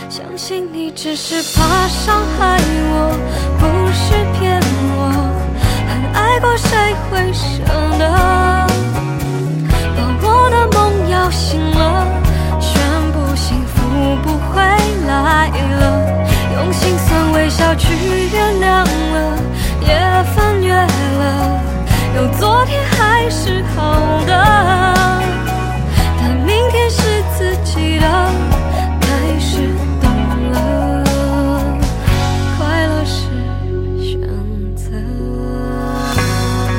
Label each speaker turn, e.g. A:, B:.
A: 相信你只是怕伤害我，不是骗我，很爱过谁会舍得把我的梦摇醒了，宣布幸福不会来了，用心酸微笑去原谅了，也翻越了，有昨天还是好的。